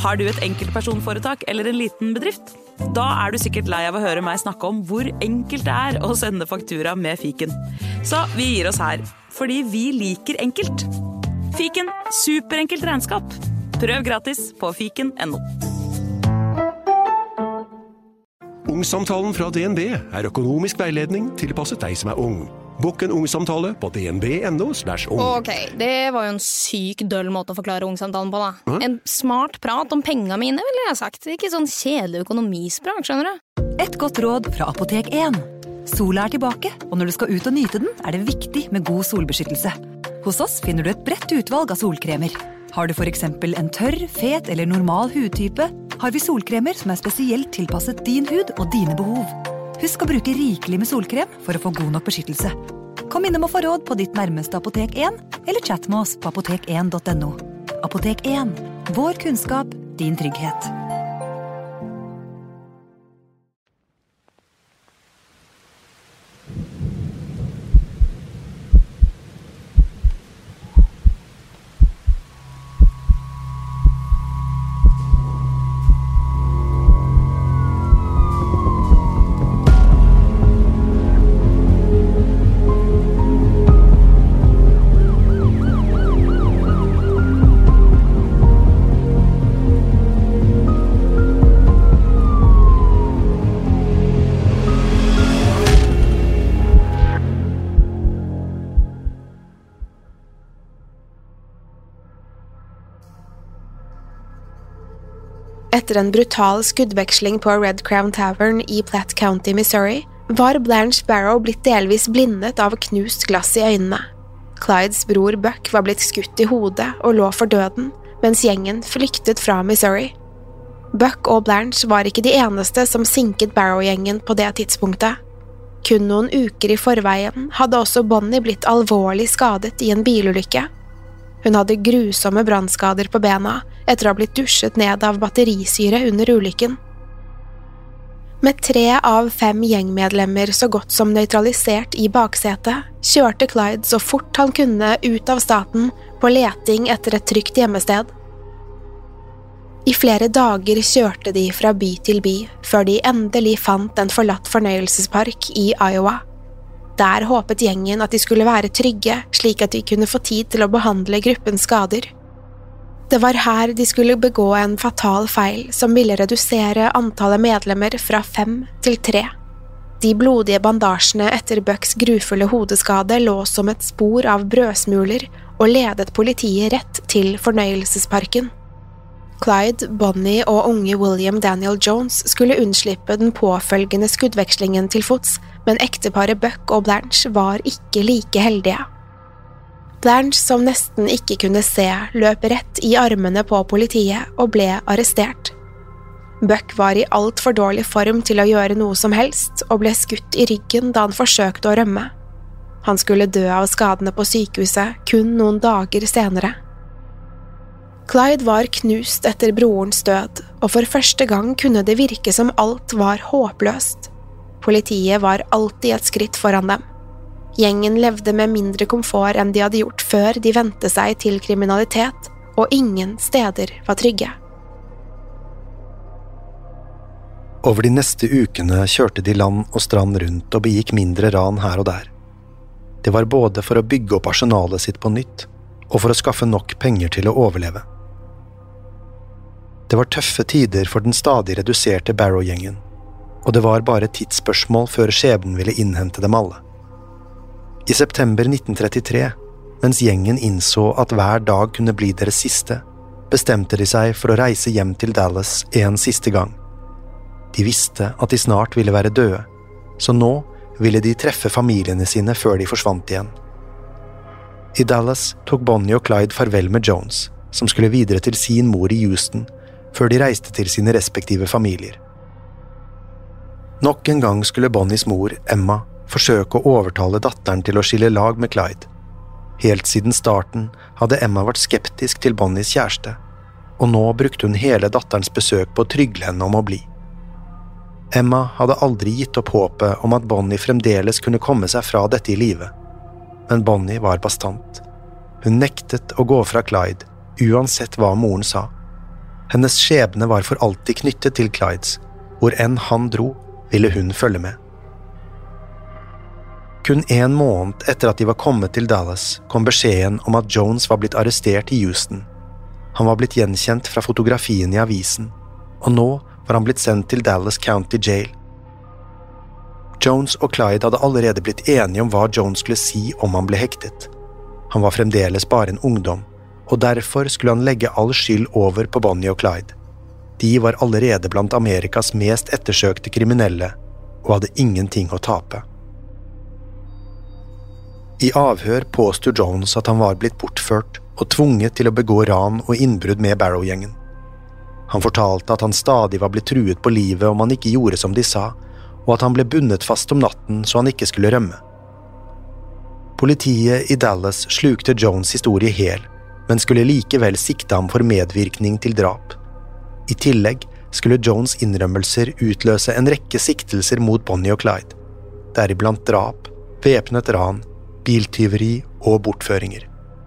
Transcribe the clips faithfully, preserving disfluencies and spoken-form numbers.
Har du et enkeltpersonforetak eller en liten bedrift? Da er du sikkert lei av å høre meg snakke om hvor enkelt det er å sende faktura med fiken. Så vi gir oss her, fordi vi liker enkelt. Fiken, superenkelt regnskap. Prøv gratis på fiken punktum no. Ungsamtalen fra D N B er økonomisk veiledning tilpasset deg som er ung. Bokk en ungsamtale på dnb punktum no slash ung. Ok, det var jo en syk døll måte å forklare ungsamtalen på da. Hæ? En smart prat om penga mine, ville jeg ha sagt. Ikke sånn kjedelig økonomisprat, skjønner du? Et godt råd fra Apotek én. Sola er tilbake, og når du skal ut og nyte den, er det viktig med god solbeskyttelse. Hos oss finner du et bredt utvalg av solkremer. Har du for eksempel en tørr, fet eller normal hudtype, har vi solkremer som er spesielt tilpasset din hud og dine behov. Husk å bruke rikelig med solkrem for å få god nok beskyttelse. Kom innom og få råd på ditt nærmeste Apotek én, eller chat med oss på apotek én punktum no. Apotek én. Vår kunnskap, din trygghet. Etter en brutal skuddveksling på Red Crown Tavern i Platte County, Missouri, var Blanche Barrow blitt delvis blindet av knust glass i øynene. Clydes bror Buck var blitt skutt i hodet og lå for døden, mens gjengen flyktet fra Missouri. Buck og Blanche var ikke de eneste som sinket Barrow-gjengen på det tidspunktet. Kun noen uker i forveien hadde også Bonnie blitt alvorlig skadet i en bilulykke. Hun hadde grusomme brannskader på bena etter å ha blitt dusjet ned av batterisyre under ulykken. Med tre av fem gjengmedlemmer så godt som nøytralisert i baksetet, kjørte Clyde så fort han kunne ut av staten på leting etter et trygt hjemmested. I flere dager kjørte de fra by til by, før de endelig fant en forlatt fornøyelsespark i Iowa. Der håpet gjengen at de skulle være trygge, slik at de kunne få tid til å behandle gruppens skader. Det var her de skulle begå en fatal feil som ville redusere antallet medlemmer fra fem til tre. De blodige bandasjene etter Bucks grufulle hodeskade lå som et spor av brødsmuler og ledet politiet rett til fornøyelsesparken. Clyde, Bonnie og unge William Daniel Jones skulle unnslippe den påfølgende skuddvekslingen til fots, men ekteparet Buck og Blanche var ikke like heldige. Blanche, som nesten ikke kunne se, løp rett i armene på politiet og ble arrestert. Buck var i alt for dårlig form til å gjøre noe som helst og ble skutt i ryggen da han forsøkte å rømme. Han skulle dø av skadene på sykehuset kun noen dager senere. Clyde var knust etter brorens død, og for første gang kunne det virke som alt var håpløst. Politiet var alltid et skritt foran dem. Gjengen levde med mindre komfort enn de hadde gjort før de ventet seg til kriminalitet, og ingen steder var trygge. Over de neste ukene kjørte de land og strand rundt og begikk mindre ran her og der. Det var både for å bygge opp arsenalet sitt på nytt, og for å skaffe nok penger til å overleve. Det var tøffe tider for den stadig reduserte Barrow-gjengen, og det var bare et tidsspørsmål før skjebnen ville innhente dem alle. I september nitten trettitre, mens gjengen innså at hver dag kunne bli deres siste, bestemte de seg for å reise hjem til Dallas en siste gang. De visste at de snart ville være døde, så nå ville de treffe familiene sine før de forsvant igjen. I Dallas tok Bonnie og Clyde farvel med Jones, som skulle videre til sin mor i Houston, før de reiste til sine respektive familier. Nok en gang skulle Bonnies mor, Emma, forsøke å overtale datteren til å skille lag med Clyde. Helt siden starten hadde Emma vært skeptisk til Bonnies kjæreste, og nå brukte hun hele datterens besøk på å trygle henne om å bli. Emma hadde aldri gitt opp håpet om at Bonnie fremdeles kunne komme seg fra dette i livet, men Bonnie var bastant. Hun nektet å gå fra Clyde, uansett hva moren sa. Hennes skjebne var for alltid knyttet til Clydes. Hvor enn han dro, ville hun følge med. Kun en måned etter at de var kommet til Dallas, kom beskjeden om at Jones var blitt arrestert i Houston. Han var blitt gjenkjent fra fotografien i avisen, og nå var han blitt sendt til Dallas County Jail. Jones og Clyde hadde allerede blitt enige om hva Jones skulle si om han ble hektet. Han var fremdeles bare en ungdom, og derfor skulle han legge all skyld over på Bonnie og Clyde. De var allerede blant Amerikas mest ettersøkte kriminelle, og hadde ingenting å tape. I avhør påstod Jones at han var blitt bortført og tvunget til å begå ran og innbrudd med Barrow-gjengen. Han fortalte at han stadig var blitt truet på livet om han ikke gjorde som de sa, og at han ble bundet fast om natten så han ikke skulle rømme. Politiet i Dallas slukte Jones' historie hel, men skulle likevel sikte ham for medvirkning til drap. I tillegg skulle Jones' innrømmelser utløse en rekke siktelser mot Bonnie og Clyde, deriblant drap, væpnet ran, biltyveri og bortføringer.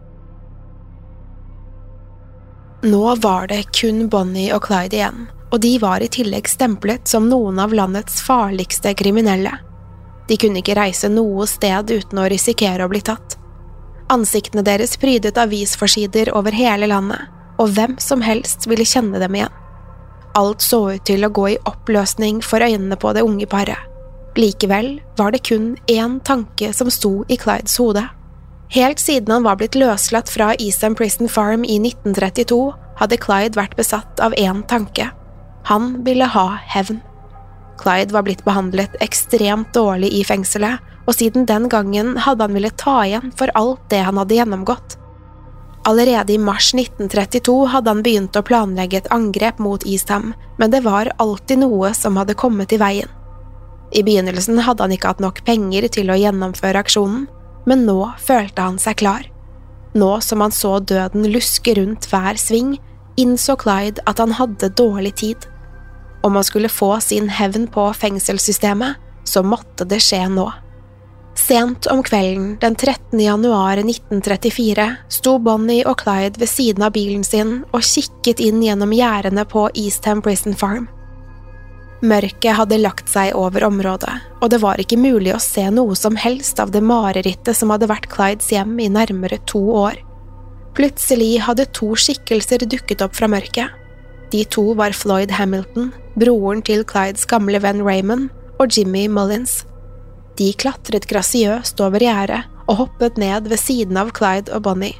Nå var det kun Bonnie og Clyde igjen, og de var i tillegg stemplet som noen av landets farligste kriminelle. De kunne ikke reise noe sted uten å risikere å bli tatt. Ansiktene deres prydet avisforsider over hele landet, og hvem som helst ville kjenne dem igjen. Alt så ut til å gå i oppløsning for øynene på det unge paret. Likevel var det kun én tanke som sto i Clydes hode. Helt siden han var blitt løslatt fra Eastham Prison Farm i nitten trettito, hadde Clyde vært besatt av én tanke. Han ville ha hevn. Clyde var blitt behandlet ekstremt dårlig i fengselet, og siden den gangen hadde han ville ta igjen for alt det han hadde gjennomgått. Allerede i mars nitten trettito hadde han begynt å planlegge et angrep mot Eastham, men det var alltid noe som hadde kommet i veien. I begynnelsen hadde han ikke hatt nok penger til å gjennomføre aksjonen, men nå følte han seg klar. Nå som han så døden luske rundt hver sving, innså Clyde at han hadde dårlig tid. Om han skulle få sin hevn på fengselssystemet, så måtte det skje nå. Sent om kvelden, den trettende januar nitten trettifire, sto Bonnie og Clyde ved siden av bilen sin og kikket inn gjennom gjerdene på Eastham Prison Farm. Mørket hadde lagt seg over området, og det var ikke mulig å se noe som helst av det marerittet som hadde vært Clydes hjem i nærmere to år. Plutselig hadde to skikkelser dukket opp fra mørket. De to var Floyd Hamilton, broren til Clydes gamle venn Raymond, og Jimmy Mullins. De klatret grasiøst over gjerdet og hoppet ned ved siden av Clyde og Bonnie.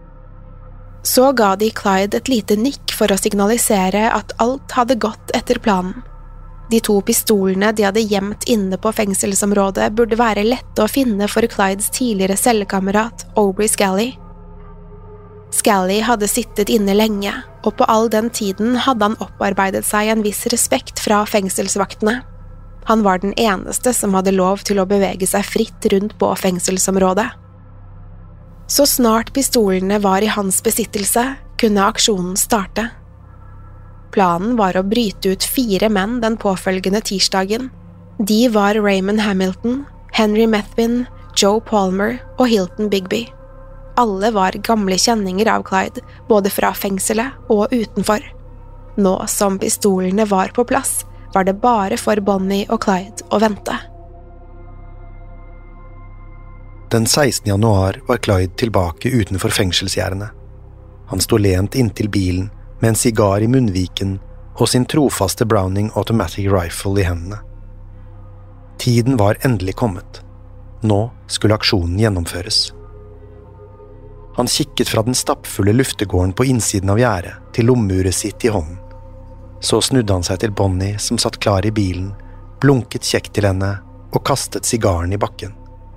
Så ga de Clyde et lite nikk for å signalisere at alt hadde gått etter planen. De to pistolene de hadde gjemt inne på fengselsområdet burde være lette å finne for Clydes tidligere cellekamerat, Aubrey Scally. Scally hadde sittet inne lenge, og på all den tiden hadde han opparbeidet seg en viss respekt fra fengselsvaktene. Han var den eneste som hadde lov til å bevege seg fritt rundt på fengselsområdet. Så snart pistolene var i hans besittelse, kunne aksjonen starte. Planen var å bryte ut fire menn den påfølgende tirsdagen. De var Raymond Hamilton, Henry Methvin, Joe Palmer og Hilton Bigby. Alle var gamle kjenninger av Clyde, både fra fengselet og utenfor. Nå som pistolene var på plass, var det bare for Bonnie og Clyde å vente. Den sekstende januar var Clyde tilbake utenfor fengselsgjerdene. Han stod lent inntil bilen, med en sigar i munnviken og sin trofaste Browning Automatic Rifle i hendene. Tiden var endelig kommet. Nå skulle aksjonen gjennomføres. Han kikket fra den stappfulle luftegården på innsiden av gjerdet til lommeuret sitt i hånden. Så snudde han seg til Bonnie som satt klar i bilen, blunket kjekt til henne og kastet sigaren i bakken.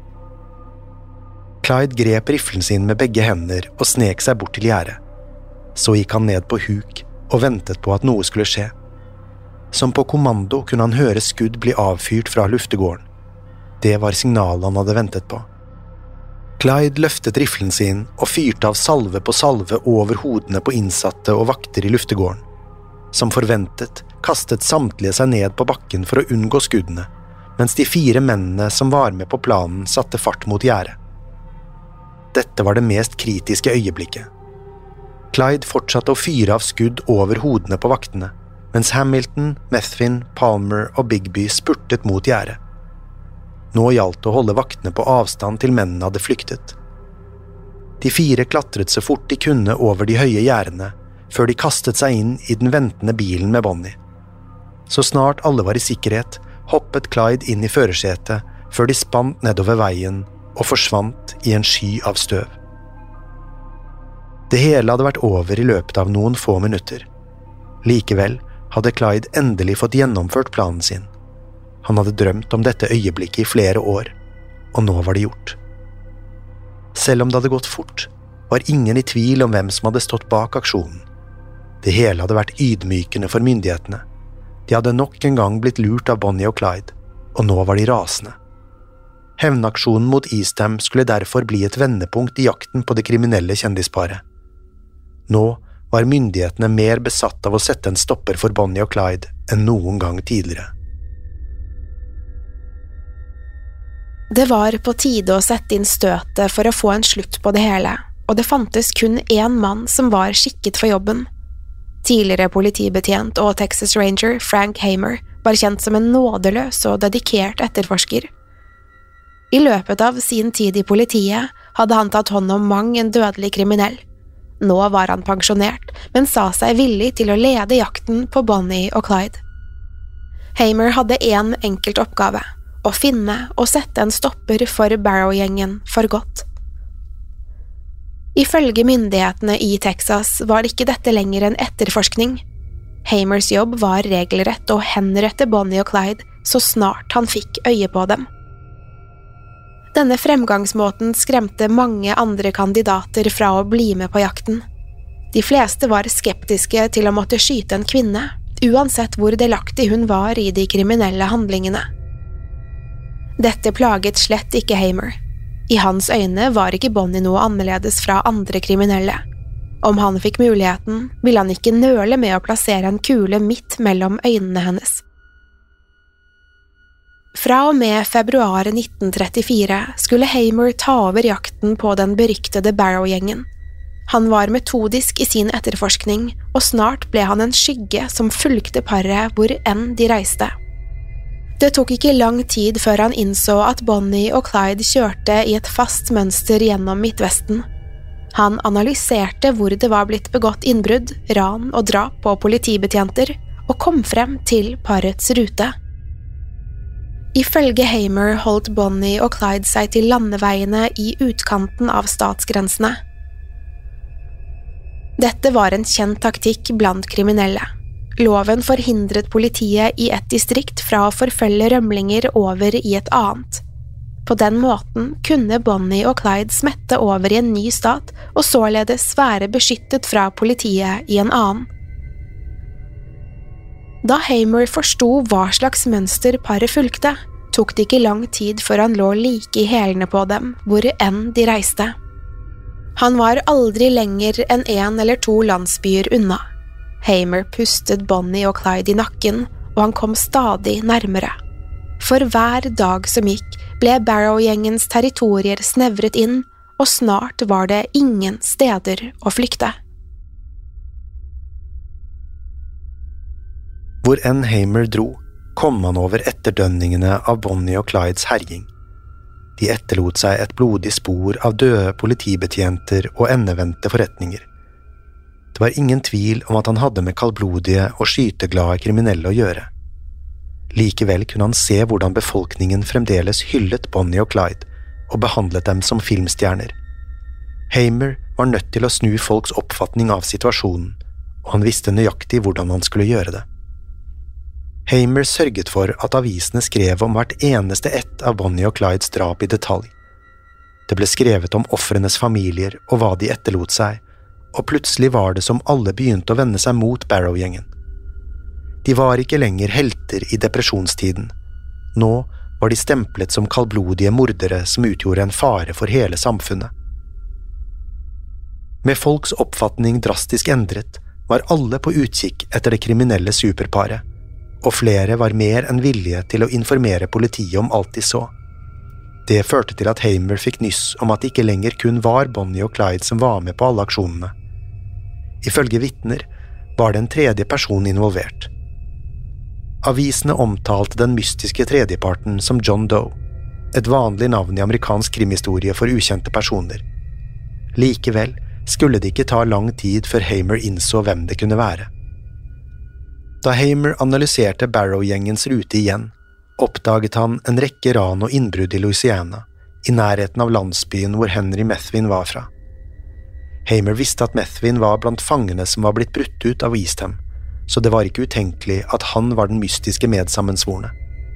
Clyde grep riflen sin med begge hender og snek seg bort til gjerdet. Så gikk han ned på huk og ventet på at noe skulle skje. Som på kommando kunne han høre skudd bli avfyrt fra luftegården. Det var signalet han hadde ventet på. Clyde løftet riflen sin og fyrte av salve på salve over hodene på innsatte og vakter i luftegården. Som forventet kastet samtlige seg ned på bakken for å unngå skuddene, mens de fire mennene som var med på planen satte fart mot gjerdet. Dette var det mest kritiske øyeblikket. Clyde fortsatte å fyre av skudd over hodene på vaktene, mens Hamilton, Methvin, Palmer og Bigby spurtet mot gjerdet. Nå gjaldt det å holde vaktene på avstand til mennene hadde flyktet. De fire klatret så fort de kunne over de høye gjerdene, før de kastet seg inn i den ventende bilen med Bonnie. Så snart alle var i sikkerhet, hoppet Clyde inn i førersetet, før de spant nedover veien og forsvant i en sky av støv. Det hele hadde vært over i løpet av noen få minutter. Likevel hadde Clyde endelig fått gjennomført planen sin. Han hadde drømt om dette øyeblikket i flere år, og nå var det gjort. Selv om det hadde gått fort, var ingen i tvil om hvem som hadde stått bak aksjonen. Det hele hadde vært ydmykende for myndighetene. De hadde nok en gang blitt lurt av Bonnie og Clyde, og nå var de rasende. Hevnaksjonen mot Eastham skulle derfor bli et vendepunkt i jakten på det kriminelle kjendisparet. Nå var myndighetene mer besatt av å sette en stopper for Bonnie og Clyde enn noen gang tidligere. Det var på tide å sette inn støtet for å få en slutt på det hele, og det fantes kun én mann som var skikket for jobben. Tidligere politibetjent og Texas Ranger Frank Hamer var kjent som en nådeløs og dedikert etterforsker. I løpet av sin tid i politiet hadde han tatt hånd om mang en dødelig kriminell. Nå var han pensjonert, men sa seg villig til å lede jakten på Bonnie og Clyde. Hamer hadde en enkelt oppgave, å finne og sette en stopper for Barrow-gjengen for godt. Ifølge myndighetene i Texas var ikke dette lenger en etterforskning. Hamers jobb var regelrett å henrette Bonnie og Clyde så snart han fikk øye på dem. Denne fremgangsmåten skremte mange andre kandidater fra å bli med på jakten. De fleste var skeptiske til å måtte skyte en kvinne, uansett hvor delaktig hun var i de kriminelle handlingene. Dette plaget slett ikke Hamer. I hans øyne var ikke Bonnie noe annerledes fra andre kriminelle. Om han fikk muligheten, ville han ikke nøle med å plassere en kule midt mellom øynene hennes. Fra og med februar nitten trettifire skulle Hamer ta over jakten på den beryktede Barrow-gjengen. Han var metodisk i sin etterforskning, og snart ble han en skygge som fulgte paret hvor enn de reiste. Det tok ikke lang tid før han innså at Bonnie og Clyde kjørte i et fast mønster gjennom Midtvesten. Han analyserte hvor det var blitt begått innbrudd, ran og drap på politibetjenter, og kom frem til parets rute. Ifølge Hamer holdt Bonnie og Clyde seg til landeveiene i utkanten av statsgrensene. Dette var en kjent taktikk blant kriminelle. Loven forhindret politiet i et distrikt fra å forfølge rømlinger over i et annet. På den måten kunne Bonnie og Clyde smette over i en ny stat og således være beskyttet fra politiet i en annen. Da Hamer forstod hva slags mønster paret fulgte, tok det ikke lang tid før han lå like i hælene på dem, hvor enn de reiste. Han var aldri lenger enn en eller to landsbyer unna. Hamer pustet Bonnie og Clyde i nakken, og han kom stadig nærmere. For hver dag som gikk, ble Barrow-gjengens territorier snevret inn, og snart var det ingen steder å flykte. Hvor enn Hamer dro, kom han over etterdønningene av Bonnie og Clydes herjing. De etterlot seg et blodig spor av døde politibetjenter og endevendte forretninger. Det var ingen tvil om at han hadde med kaldblodige og skyteglade kriminelle å gjøre. Likevel kunne han se hvordan befolkningen fremdeles hyllet Bonnie og Clyde og behandlet dem som filmstjerner. Hamer var nødt til å snu folks oppfatning av situasjonen, og han visste nøyaktig hvordan han skulle gjøre det. Hamer sørget for at avisene skrev om hvert eneste ett av Bonnie og Clydes drap i detalj. Det ble skrevet om ofrenes familier og hva de etterlot seg, og plutselig var det som alle begynte å vende seg mot Barrow-gjengen. De var ikke lenger helter i depresjonstiden. Nå var de stemplet som kaldblodige mordere som utgjorde en fare for hele samfunnet. Med folks oppfatning drastisk endret, var alle på utkikk etter det kriminelle superparet, og flere var mer enn villige til å informere politiet om alt de så. Det førte til at Hamer fikk nyss om at det ikke lenger kun var Bonnie og Clyde som var med på alle aksjonene. Ifølge vitner var det en tredje person involvert. Avisene omtalte den mystiske tredjeparten som John Doe, et vanlig navn i amerikansk krimhistorie for ukjente personer. Likevel skulle det ikke ta lang tid før Hamer innså hvem det kunne være. Da Hamer analyserte Barrow-gjengens rute igjen, oppdaget han en rekke ran og innbrudd i Louisiana, i nærheten av landsbyen hvor Henry Methvin var fra. Hamer visste at Methvin var blant fangene som var blitt brutt ut av Eastham, så det var ikke utenkelig at han var den mystiske medsammensvorne.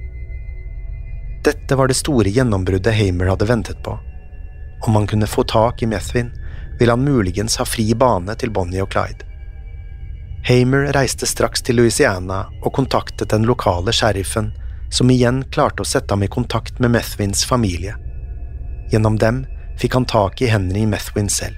Dette var det store gjennombruddet Hamer hadde ventet på. Om han kunne få tak i Methvin, ville han muligens ha fri bane til Bonnie og Clyde. Hamer reiste straks til Louisiana og kontaktet den lokale sheriffen, som igjen klarte å sette ham i kontakt med Methvins familie. Gjennom dem fikk han tak i Henry Methvin selv.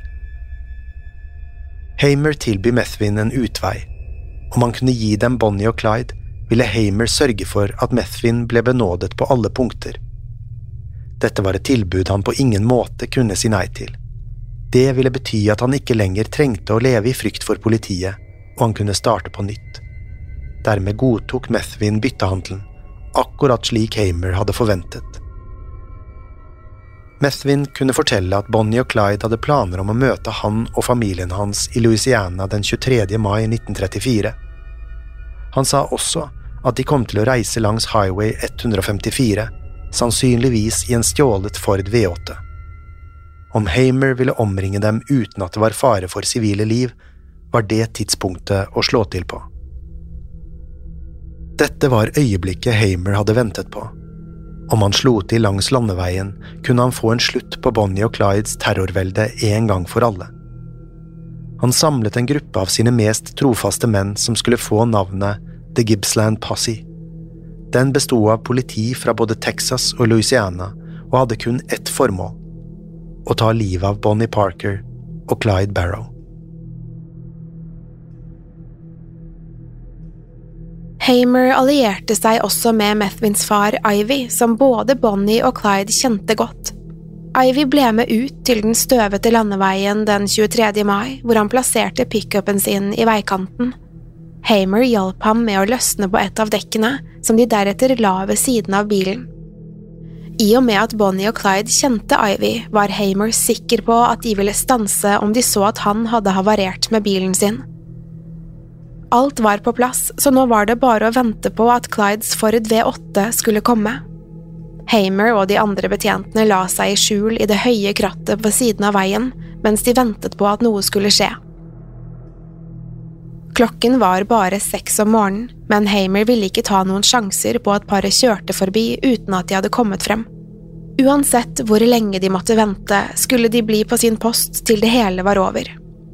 Hamer tilbyr Methvin en utvei. Om han kunne gi dem Bonnie og Clyde, ville Hamer sørge for at Methvin ble benådet på alle punkter. Dette var et tilbud han på ingen måte kunne si nei til. Det ville bety at han ikke lenger trengte å leve i frykt for politiet, og han kunne starte på nytt. Dermed godtok Methvin byttehandelen, akkurat slik Hamer hadde forventet. Methvin kunne fortelle at Bonnie og Clyde hadde planer om å møte han og familien hans i Louisiana den tjuetredje mai nitten trettifire. Han sa også at de kom til å reise langs Highway ett hundre femtifire, sannsynligvis i en stjålet Ford V åtte. Om Hamer ville omringe dem uten at det var fare for sivile liv, var det tidspunktet å slå til på. Dette var øyeblikket Hamer hadde ventet på. Om han slo til langs landeveien, kunne han få en slutt på Bonnie og Clydes terrorvelde en gang for alle. Han samlet en gruppe av sine mest trofaste menn som skulle få navnet The Gippsland Posse. Den bestod av politi fra både Texas og Louisiana, og hadde kun ett formål: å ta livet av Bonnie Parker og Clyde Barrow. Hamer allierte seg også med Methvins far Ivy, som både Bonnie og Clyde kjente godt. Ivy ble med ut til den støvete landeveien den tjuetredje mai, hvor han plasserte pick-upen sin i veikanten. Hamer hjalp ham med å løsne på et av dekkene, som de deretter la ved siden av bilen. I og med at Bonnie og Clyde kjente Ivy, var Hamer sikker på at de ville stanse om de så at han hadde havarert med bilen sin. Alt var på plass, så nå var det bare å vente på at Clydes Ford V åtte skulle komme. Hamer og de andre betjentene la seg i skjul i det høye krattet på siden av veien, mens de ventet på at noe skulle skje. Klokken var bare seks om morgenen, men Hamer ville ikke ta noen sjanser på at paret kjørte forbi uten at de hadde kommet frem. Uansett hvor lenge de måtte vente, skulle de bli på sin post til det hele var over.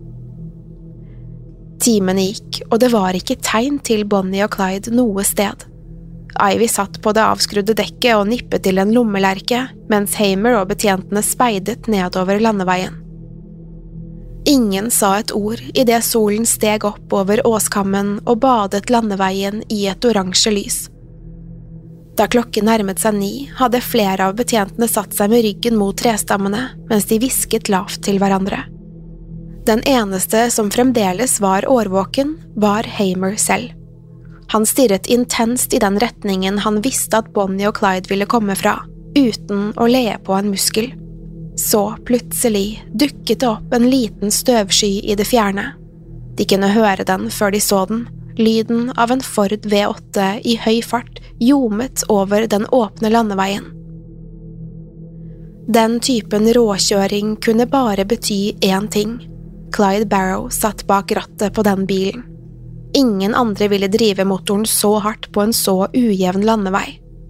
Timene gikk, og det var ikke tegn til Bonnie og Clyde noe sted. Ivy satt på det avskrudde dekket og nippet til en lommelerke, mens Hamer og betjentene speidet nedover landeveien. Ingen sa et ord i det solen steg opp over åskammen og badet landeveien i et oransje lys. Da klokken nærmet seg ni, hadde flere av betjentene satt seg med ryggen mot trestammene, mens de hvisket lavt til hverandre. Den eneste som fremdeles var årvåken, var Hamer selv. Han stirret intenst i den retningen han visste at Bonnie og Clyde ville komme fra, uten å le på en muskel. Så plutselig dukket det opp en liten støvsky i det fjerne. De kunne høre den før de så den, lyden av en Ford V åtte i høy fart ljomet over den åpne landeveien. Den typen råkjøring kunne bare bety én ting. Clyde Barrow satt bak rattet på den bilen. Ingen andre ville drive motoren så hardt på en så ujevn landevei.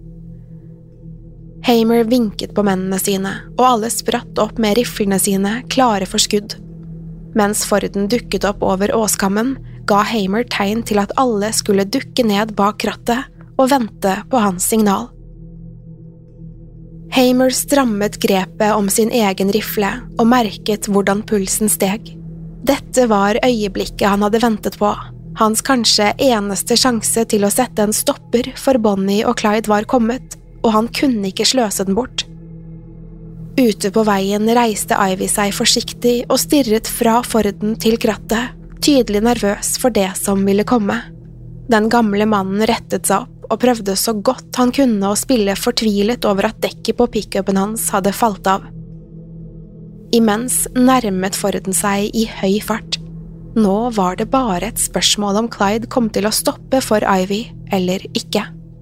Hamer vinket på mennene sine, og alle spratt opp med riflene sine, klare for skudd. Mens Forden dukket opp over åskammen, ga Hamer tegn til at alle skulle dukke ned bak rattet og vente på hans signal. Hamer strammet grepet om sin egen rifle og merket hvordan pulsen steg. Dette var øyeblikket han hadde ventet på. Hans kanskje eneste sjanse til å sette en stopper for Bonnie og Clyde var kommet, og han kunne ikke sløse den bort. Ute på veien reiste Ivy seg forsiktig og stirret fra Forden til krattet, tydelig nervøs for det som ville komme. Den gamle mannen rettet seg opp og prøvde så godt han kunne å spille fortvilet over at dekket på pick-upen hans hadde falt av. Imens nærmet Forden seg i høy fart. Nå var det bare et spørsmål om Clyde kom til å stoppe for Ivy eller ikke.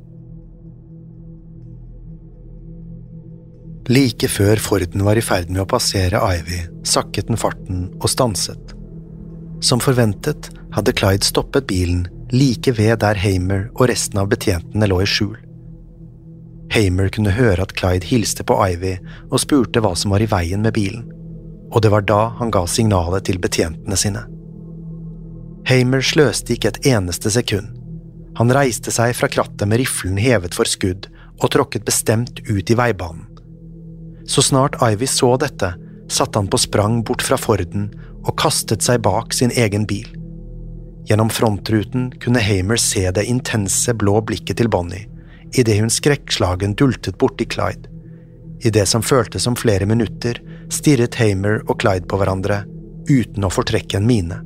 Like før Forden var i ferd med å passere Ivy, sakket den farten og stanset. Som forventet hadde Clyde stoppet bilen like ved der Hamer og resten av betjentene lå i skjul. Hamer kunne høre at Clyde hilste på Ivy og spurte hva som var i veien med bilen, og det var da han ga signalet til betjentene sine. Hamer sløste ikke et eneste sekund. Han reiste seg fra krattet med riflen hevet for skudd og tråkket bestemt ut i veibanen. Så snart Ivy så dette, satte han på sprang bort fra Forden og kastet seg bak sin egen bil. Gjennom frontruten kunne Hamer se det intense blå blikket til Bonnie, i det hun skrekkslagen dultet bort i Clyde. I det som føltes som flere minutter, stirret Hamer og Clyde på hverandre, uten å fortrekke en mine.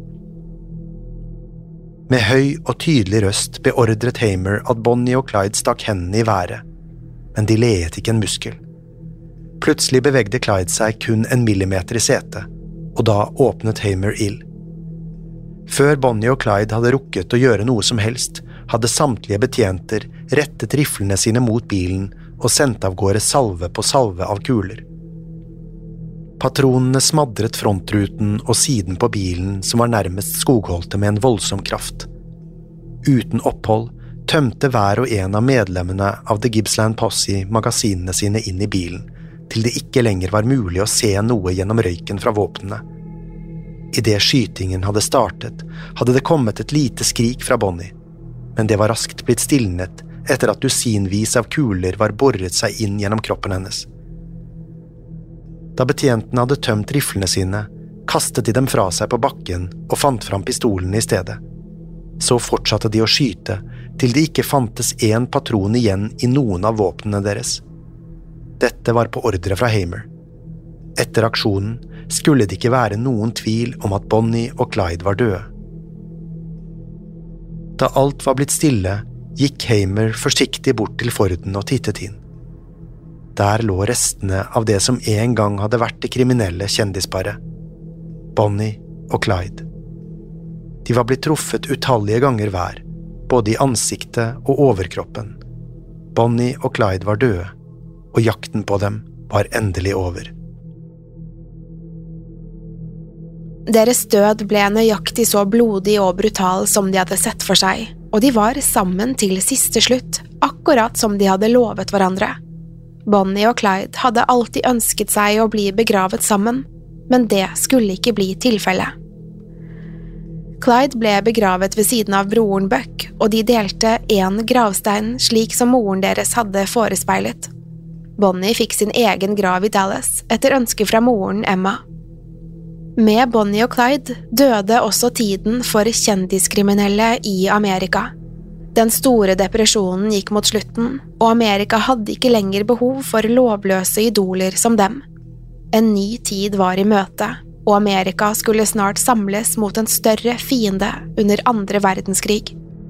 Med høy og tydelig røst beordret Hamer at Bonnie og Clyde stakk hendene i været, men de leet ikke en muskel. Plutselig bevegde Clyde seg kun en millimeter i setet, og da åpnet Hamer ild. Før Bonnie og Clyde hadde rukket å gjøre noe som helst, hadde samtlige betjenter rettet riflene sine mot bilen og sendt av gårde salve på salve av kuler. Patronene smadret frontruten og siden på bilen som var nærmest skogholdte med en voldsom kraft. Uten opphold tømte hver og en av medlemmene av The Gippsland Posse magasinene sine inn i bilen, til det ikke lenger var mulig å se noe gjennom røyken fra våpnene. I det skytingen hadde startet, hadde det kommet et lite skrik fra Bonnie, men det var raskt blitt stilnet etter at dusinvis av kuler var borret seg inn gjennom kroppen hennes. Da betjentene hadde tømt riflene sine, kastet de dem fra seg på bakken og fant fram pistolene i stedet. Så fortsatte de å skyte, til det ikke fantes en patron igjen i noen av våpnene deres. Dette var på ordre fra Hamer. Etter aksjonen skulle det ikke være noen tvil om at Bonnie og Clyde var døde. Da alt var blitt stille, gikk Hamer forsiktig bort til Forden og tittet inn. Der lå restene av det som en gang hadde vært det kriminelle kjendisparet. Bonnie og Clyde. De var blitt truffet utallige ganger hver, både i ansiktet og overkroppen. Bonnie og Clyde var døde, og jakten på dem var endelig over. Deres død ble nøyaktig så blodig og brutal som de hadde sett for seg, og de var sammen til siste slutt, akkurat som de hadde lovet hverandre. Bonnie og Clyde hadde alltid ønsket seg å bli begravet sammen, men det skulle ikke bli tilfellet. Clyde ble begravet ved siden av broren Buck, og de delte en gravstein slik som moren deres hadde forespeilet. Bonnie fikk sin egen grav i Dallas etter ønske fra moren Emma. Med Bonnie og Clyde døde også tiden for kjendiskriminelle i Amerika. Den store depresjonen gikk mot slutten, og Amerika hadde ikke lenger behov for lovløse idoler som dem. En ny tid var i møte, og Amerika skulle snart samles mot en større fiende under andre verdenskrig.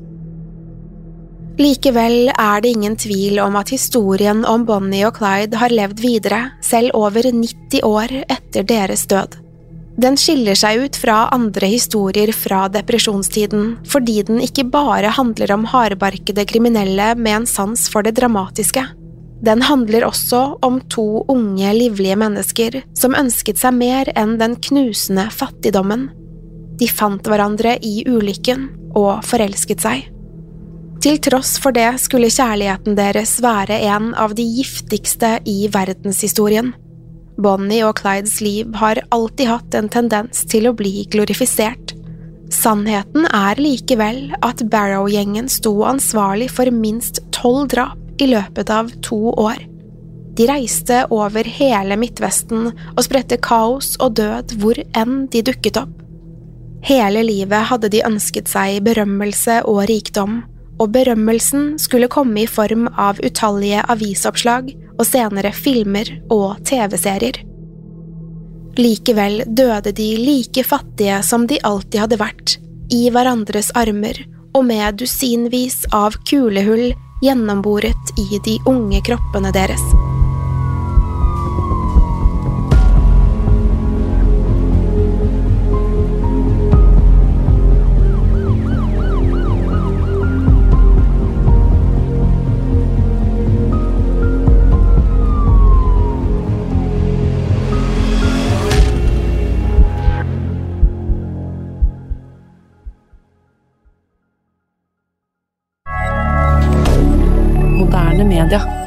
Likevel er det ingen tvil om at historien om Bonnie og Clyde har levd videre, selv over nitti år etter deres død. Den skiller seg ut fra andre historier fra depresjonstiden, fordi den ikke bare handler om hardbarkede kriminelle med en sans for det dramatiske. Den handler også om to unge, livlige mennesker som ønsket seg mer enn den knusende fattigdommen. De fant hverandre i ulykken og forelsket seg. Til tross for det skulle kjærligheten deres være en av de giftigste i verdenshistorien. Bonnie og Clydes liv har alltid hatt en tendens til å bli glorifisert. Sannheten er likevel at Barrow-gjengen sto ansvarlig for minst tolv drap i løpet av to år. De reiste over hele Midtvesten og spredte kaos og død hvor enn de dukket opp. Hele livet hadde de ønsket seg berømmelse og rikdom, og berømmelsen skulle komme i form av utallige avisoppslag og senere filmer og tv-serier. Likevel døde de like fattige som de alltid hadde vært, i hverandres armer og med dusinvis av kulehull gjennomboret i de unge kroppene deres. Moderne media.